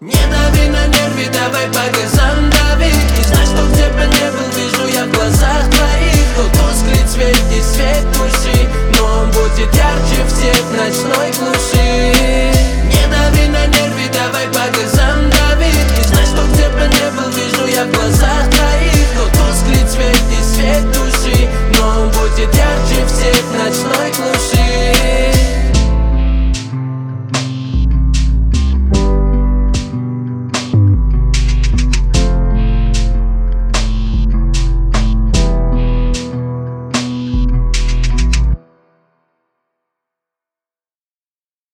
Не дави на нервы, давай по газам дави. И знай, что где бы не был, вижу я в глазах твоих. Но тусклый цвет и свет души, но он будет ярче в свет ночной глуши.